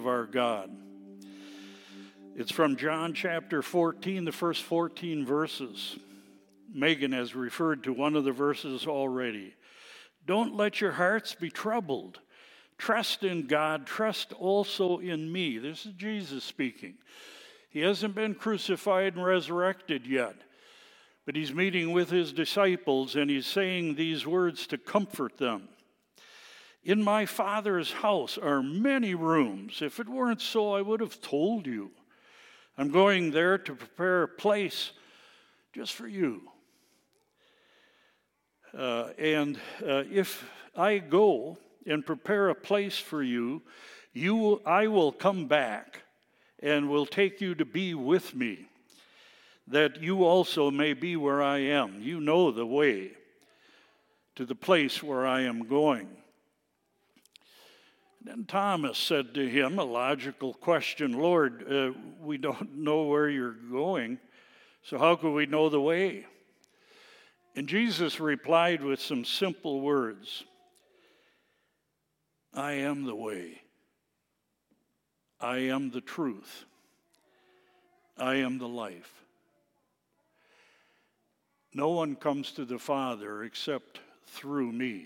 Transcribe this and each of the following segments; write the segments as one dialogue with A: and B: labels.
A: of our God. It's from John chapter 14, the first 14 verses. Megan has referred to one of the verses already. Don't let your hearts be troubled. Trust in God, trust also in me. This is Jesus speaking. He hasn't been crucified and resurrected yet, but he's meeting with his disciples and he's saying these words to comfort them. In my Father's house are many rooms. If it weren't so, I would have told you. I'm going there to prepare a place just for you. If I go and prepare a place for you, I will come back and will take you to be with me, that you also may be where I am. You know the way to the place where I am going. Then Thomas said to him, a logical question, Lord, we don't know where you're going, so how could we know the way? And Jesus replied with some simple words, I am the way. I am the truth. I am the life. No one comes to the Father except through me.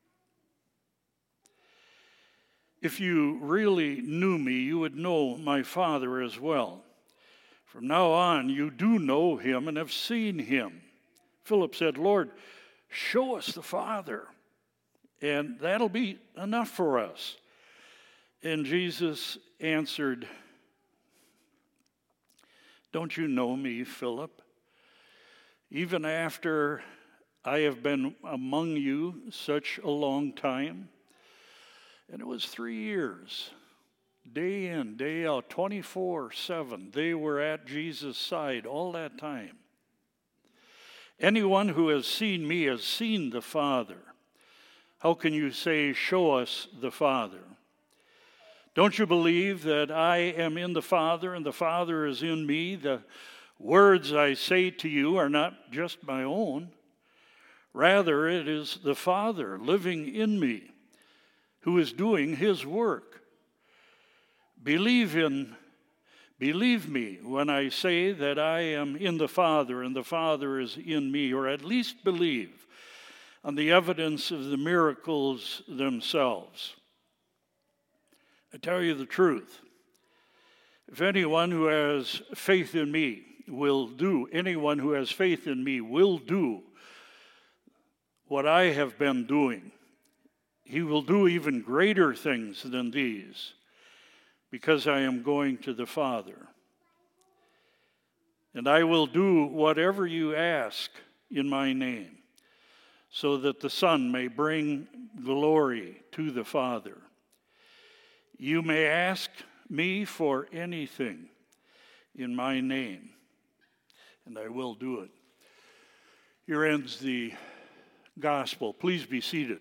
A: If you really knew me, you would know my Father as well. From now on, you do know him and have seen him. Philip said, Lord, show us the Father, and that'll be enough for us. And Jesus answered, don't you know me, Philip? Even after I have been among you such a long time? And it was 3 years, day in, day out, 24/7. They were at Jesus' side all that time. Anyone who has seen me has seen the Father. How can you say, show us the Father? Don't you believe that I am in the Father and the Father is in me? The words I say to you are not just my own. Rather, it is the Father living in me, who is doing his work. Believe me when I say that I am in the Father and the Father is in me, or at least believe on the evidence of the miracles themselves. I tell you the truth. If anyone who has faith in me will do what I have been doing. He will do even greater things than these, because I am going to the Father. And I will do whatever you ask in my name, so that the Son may bring glory to the Father. You may ask me for anything in my name, and I will do it. Here ends the gospel. Please be seated.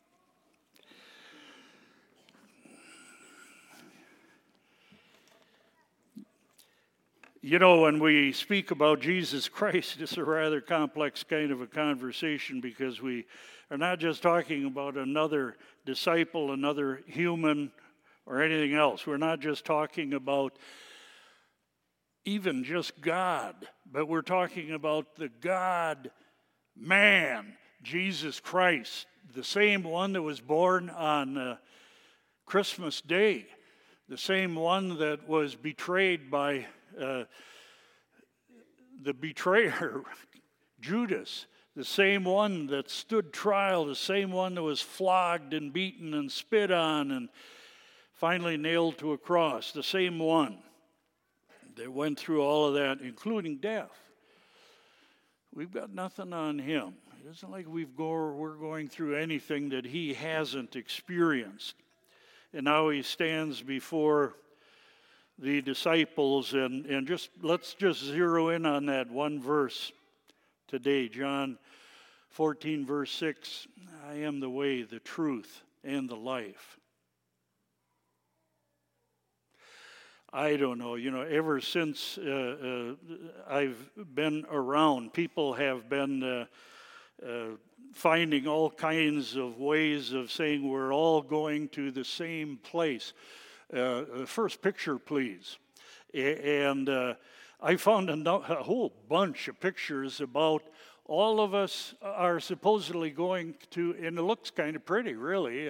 A: You know, when we speak about Jesus Christ, it's a rather complex kind of a conversation, because we are not just talking about another disciple, another human, or anything else. We're not just talking about even just God, but we're talking about the God-man, Jesus Christ, the same one that was born on Christmas Day, the same one that was betrayed by the betrayer, Judas, the same one that stood trial, the same one that was flogged and beaten and spit on and finally nailed to a cross, the same one that went through all of that, including death. We've got nothing on him. It isn't like we're going through anything that he hasn't experienced. And now he stands before the disciples, and let's just zero in on that one verse today. John 14, verse 6, I am the way, the truth, and the life. I don't know, ever since I've been around, people have been finding all kinds of ways of saying we're all going to the same place. First picture, please. And I found a whole bunch of pictures about all of us are supposedly going to, and it looks kind of pretty, really.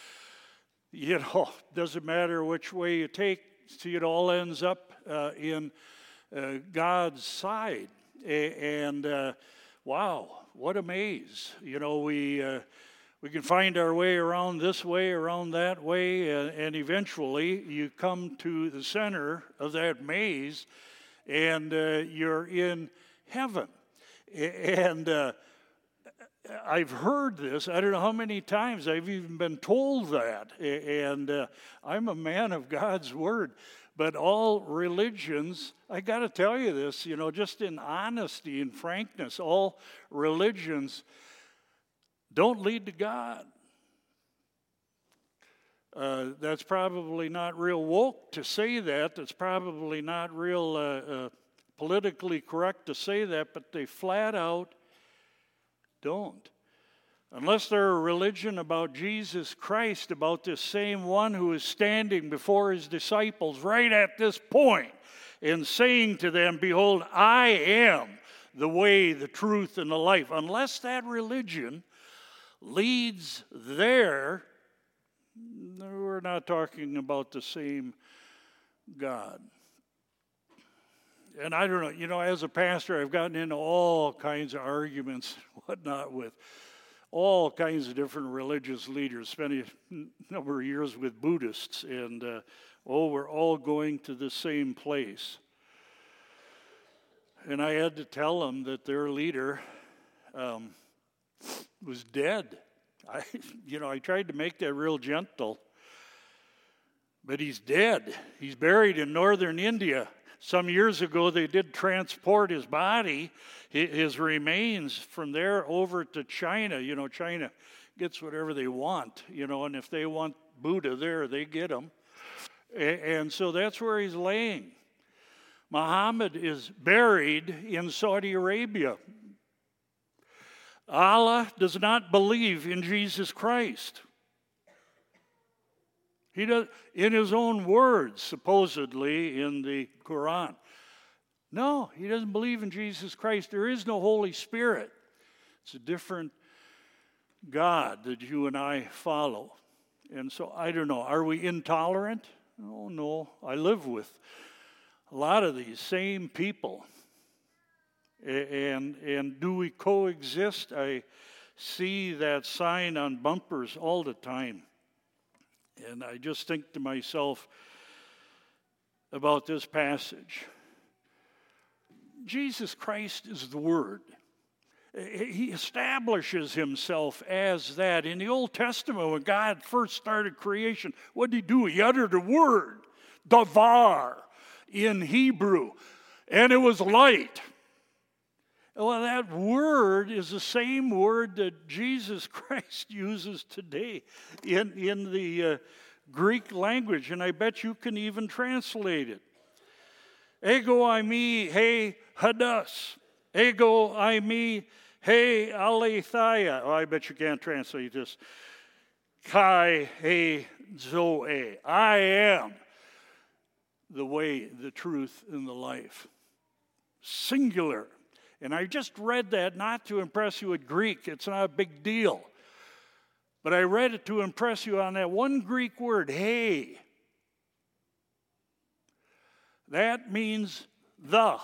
A: Doesn't matter which way you take, see, it all ends up in God's side. And wow, what a maze. We can find our way around this way, around that way, and eventually you come to the center of that maze, and you're in heaven. And I've heard this, I don't know how many times I've even been told that, and I'm a man of God's word. But all religions, I got to tell you this, just in honesty and frankness, all religions don't lead to God. That's probably not real woke to say that. That's probably not real politically correct to say that, but they flat out don't. Unless they're a religion about Jesus Christ, about this same one who is standing before his disciples right at this point and saying to them, "Behold, I am the way, the truth, and the life." Unless that religion leads there, we're not talking about the same God. And I don't know, as a pastor, I've gotten into all kinds of arguments, whatnot, with all kinds of different religious leaders. Spent a number of years with Buddhists, and we're all going to the same place. And I had to tell them that their leader was dead. I tried to make that real gentle, but he's dead. He's buried in northern India. Some years ago, they did transport his body, his remains, from there over to China. China gets whatever they want, and if they want Buddha there, they get him. And so that's where he's laying. Muhammad is buried in Saudi Arabia. Allah does not believe in Jesus Christ. He does, in his own words, supposedly in the Quran. No, he doesn't believe in Jesus Christ. There is no Holy Spirit. It's a different God that you and I follow. And so I don't know. Are we intolerant? Oh, no. I live with a lot of these same people. And do we coexist? I see that sign on bumpers all the time. And I just think to myself about this passage. Jesus Christ is the Word. He establishes himself as that. In the Old Testament, when God first started creation, what did he do? He uttered a word, davar, in Hebrew, and it was light. Well, that word is the same word that Jesus Christ uses today in the Greek language, and I bet you can even translate it. Ego eimi he hadas. Ego eimi he aletheia. Oh, I bet you can't translate this. Kai he zoe. I am the way, the truth, and the life. Singular. And I just read that not to impress you with Greek. It's not a big deal. But I read it to impress you on that one Greek word, hey. That means the.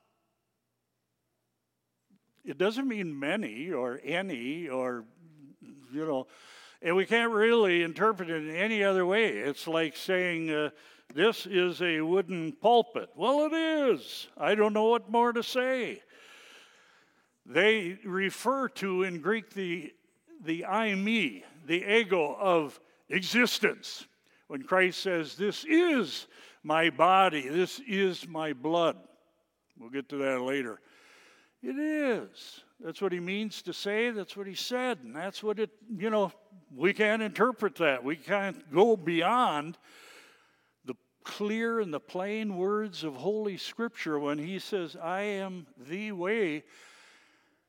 A: It doesn't mean many or any or, and we can't really interpret it in any other way. It's like saying this is a wooden pulpit. Well, it is. I don't know what more to say. They refer to in Greek the eimi, the ego of existence. When Christ says, this is my body, this is my blood. We'll get to that later. It is. That's what he means to say. That's what he said. And that's what it, we can't interpret that. We can't go beyond the clear and the plain words of Holy Scripture when he says, I am the way.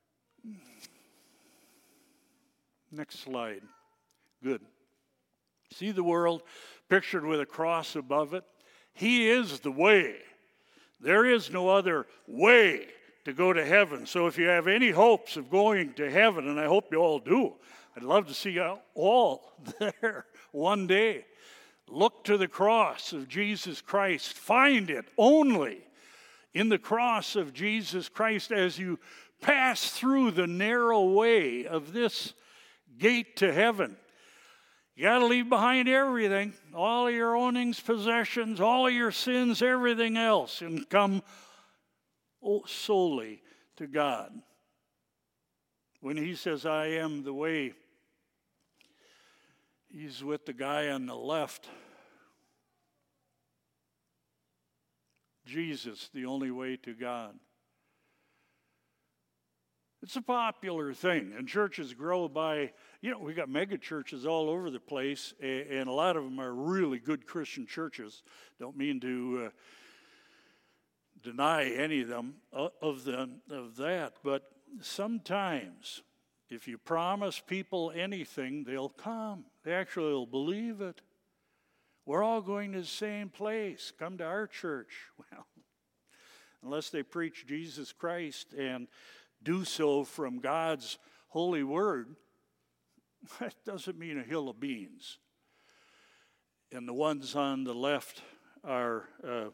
A: Next slide. Good. See the world pictured with a cross above it? He is the way. There is no other way to go to heaven. So if you have any hopes of going to heaven, and I hope you all do, I'd love to see you all there one day. Look to the cross of Jesus Christ. Find it only in the cross of Jesus Christ as you pass through the narrow way of this gate to heaven. You got to leave behind everything, all of your ownings, possessions, all of your sins, everything else, and come solely to God. When he says, I am the way, he's with the guy on the left. Jesus, the only way to God. It's a popular thing, and churches grow by, we got mega churches all over the place, and a lot of them are really good Christian churches. Don't mean to deny any of them of that, but sometimes if you promise people anything, they'll come. They actually will believe it. We're all going to the same place. Come to our church. Well, unless they preach Jesus Christ and do so from God's holy word, that doesn't mean a hill of beans. And the ones on the left are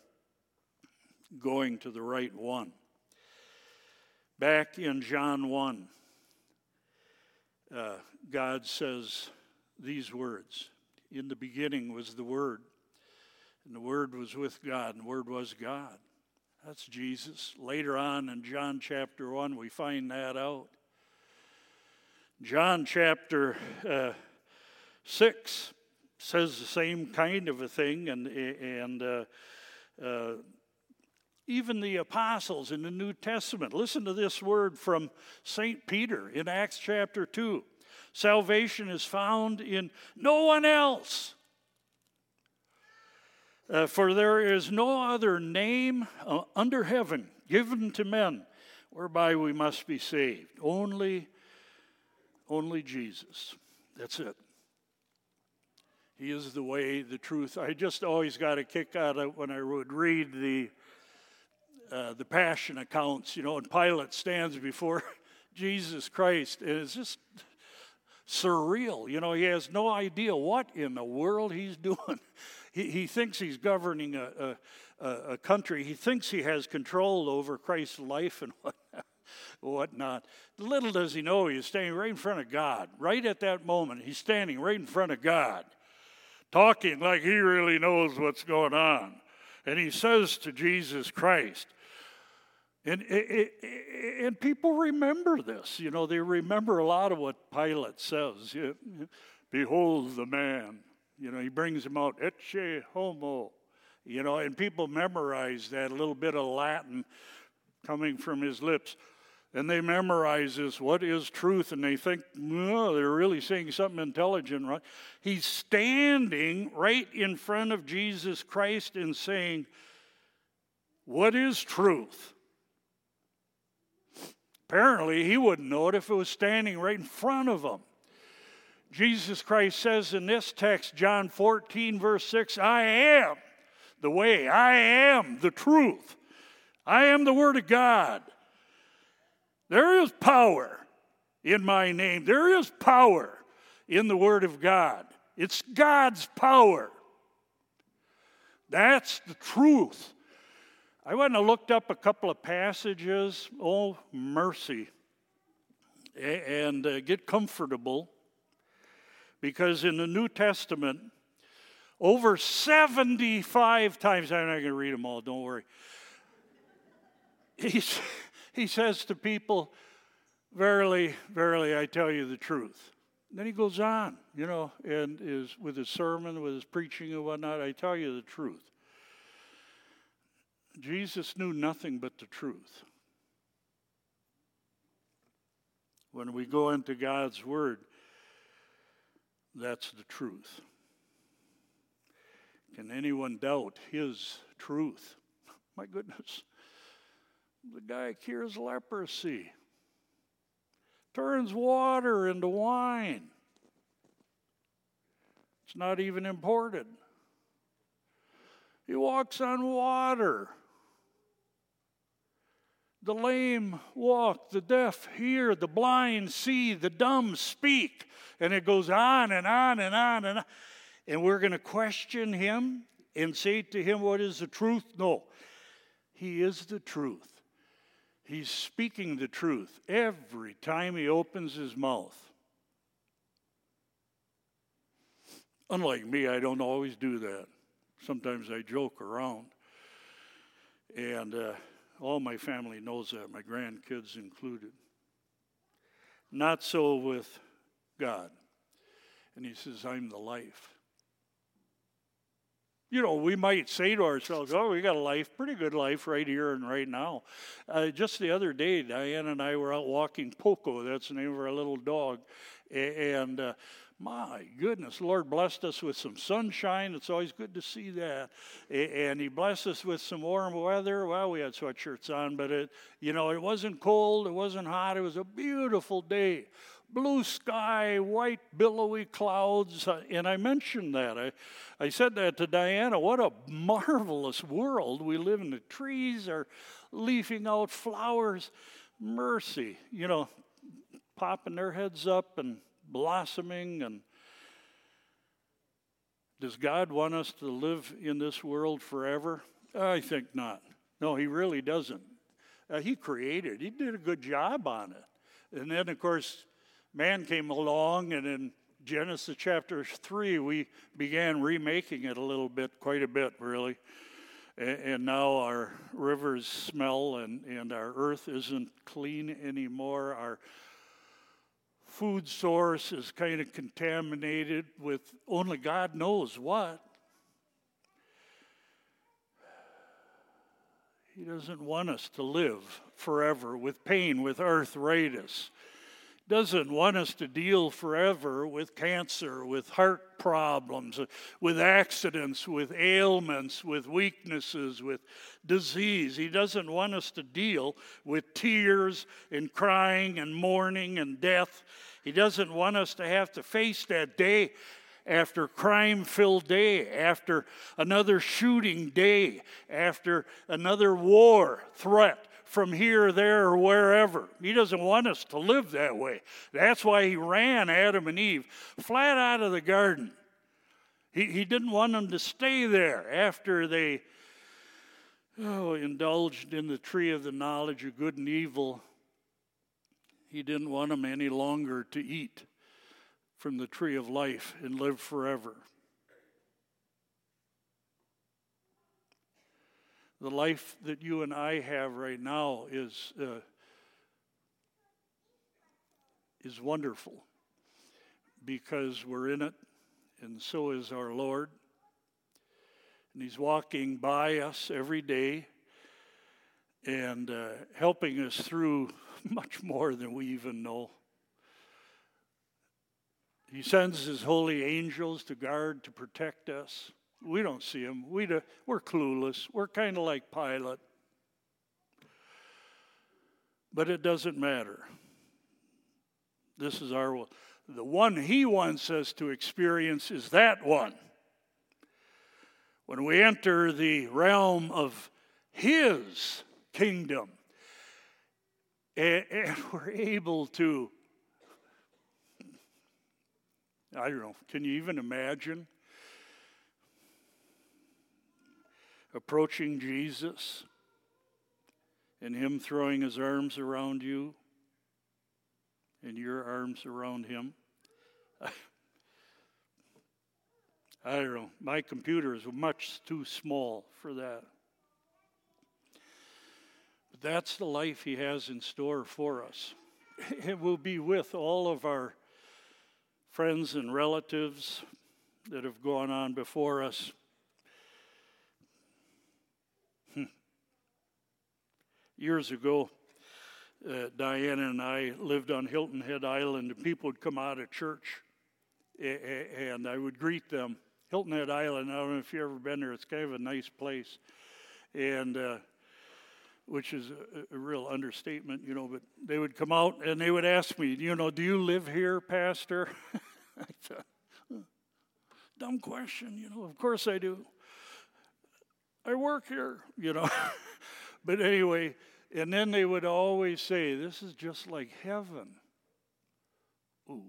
A: going to the right one. Back in John 1, God says these words. In the beginning was the Word, and the Word was with God, and the Word was God. That's Jesus. Later on in John chapter 1, we find that out. John chapter 6 says the same kind of a thing, and even the apostles in the New Testament. Listen to this word from St. Peter in Acts chapter 2. Salvation is found in no one else. For there is no other name under heaven given to men whereby we must be saved. Only Jesus. That's it. He is the way, the truth. I just always got a kick out of when I would read the Passion accounts, and Pilate stands before Jesus Christ, and it's just surreal. He has no idea what in the world he's doing. He thinks he's governing a country. He thinks he has control over Christ's life and whatnot. Little does he know he is standing right in front of God. Right at that moment, he's standing right in front of God, talking like he really knows what's going on. And he says to Jesus Christ, and people remember this. They remember a lot of what Pilate says. Behold the man. He brings him out, ecce homo. And people memorize that, a little bit of Latin coming from his lips. And they memorize this, what is truth? And they think, no, they're really saying something intelligent, right? He's standing right in front of Jesus Christ and saying, what is truth? Apparently, he wouldn't know it if it was standing right in front of him. Jesus Christ says in this text, John 14, verse 6, I am the way, I am the truth, I am the Word of God. There is power in my name. There is power in the Word of God. It's God's power. That's the truth. I went and looked up a couple of passages. Oh, mercy. And get comfortable. Because in the New Testament, over 75 times, I'm not going to read them all, don't worry. He says to people, verily, verily, I tell you the truth. Then he goes on, and with his sermon, with his preaching and whatnot, I tell you the truth. Jesus knew nothing but the truth. When we go into God's Word, that's the truth. Can anyone doubt His truth? My goodness. The guy cures leprosy, turns water into wine, It's not even imported. He walks on water. The lame walk, the deaf hear, the blind see, the dumb speak. And it goes on and on and on and on. And we're going to question him and say to him, what is the truth? No. He is the truth. He's speaking the truth every time he opens his mouth. Unlike me, I don't always do that. Sometimes I joke around. And all my family knows that, my grandkids included. Not so with God. And he says, I'm the life. You know, we might say to ourselves, oh, we got a life, pretty good life right here and right now. Just the other day, Diane and I were out walking Poco. That's the name of our little dog. And my goodness, the Lord blessed us with some sunshine. It's always good to see that. And he blessed us with some warm weather. Well, we had sweatshirts on, but it wasn't cold. It wasn't hot. It was a beautiful day. Blue sky, white billowy clouds, and I mentioned that. I said that to Diana. What a marvelous world we live in. The trees are leafing out, flowers, mercy, popping their heads up and blossoming. And does God want us to live in this world forever? I think not. No, he really doesn't. He created. He did a good job on it. And then, of course, man came along, and in Genesis chapter 3, we began remaking it a little bit, quite a bit, really. And now our rivers smell, and our earth isn't clean anymore. Our food source is kind of contaminated with only God knows what. He doesn't want us to live forever with pain, with arthritis. Doesn't want us to deal forever with cancer, with heart problems, with accidents, with ailments, with weaknesses, with disease. He doesn't want us to deal with tears and crying and mourning and death. He doesn't want us to have to face that day after crime-filled day, after another shooting day, after another war threat from here, there, or wherever. He doesn't want us to live that way. That's why he ran Adam and Eve flat out of the garden. He didn't want them to stay there after they indulged in the tree of the knowledge of good and evil. He didn't want them any longer to eat from the tree of life and live forever. The life that you and I have right now is wonderful because we're in it, and so is our Lord. And he's walking by us every day and helping us through much more than we even know. He sends his holy angels to guard, to protect us. We don't see him. We're clueless. We're kind of like Pilate. But it doesn't matter. This is the one he wants us to experience is that one. When we enter the realm of his kingdom, and we're able to, I don't know, can you even imagine approaching Jesus and him throwing his arms around you and your arms around him? I don't know. My computer is much too small for that. But that's the life he has in store for us. It will be with all of our friends and relatives that have gone on before us. Years ago, Diana and I lived on Hilton Head Island, and people would come out of church, and I would greet them. Hilton Head Island, I don't know if you've ever been there, it's kind of a nice place, and which is a real understatement, but they would come out and they would ask me, do you live here, Pastor? I thought, Dumb question, of course I do. I work here, But anyway, and then they would always say, this is just like heaven. Ooh.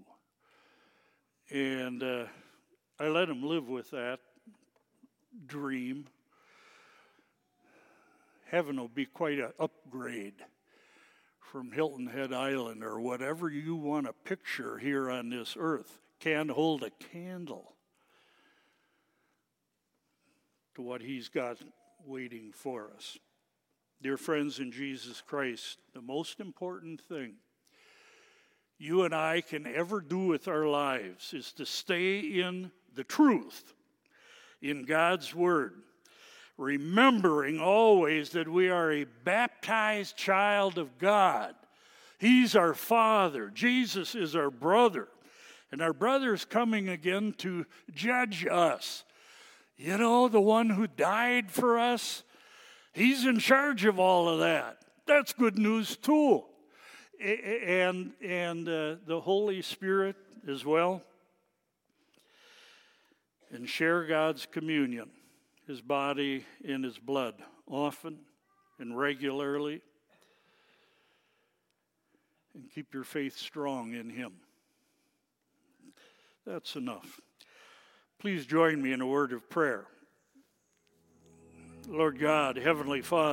A: And I let them live with that dream. Heaven will be quite an upgrade from Hilton Head Island or whatever you want to picture here on this earth. Can't hold a candle to what he's got waiting for us. Dear friends in Jesus Christ, the most important thing you and I can ever do with our lives is to stay in the truth, in God's Word, remembering always that we are a baptized child of God. He's our Father. Jesus is our brother. And our brother is coming again to judge us. The one who died for us, he's in charge of all of that. That's good news too. And the Holy Spirit as well. And share God's communion, his body and his blood, often and regularly. And keep your faith strong in him. That's enough. Please join me in a word of prayer. Lord God, Heavenly Father,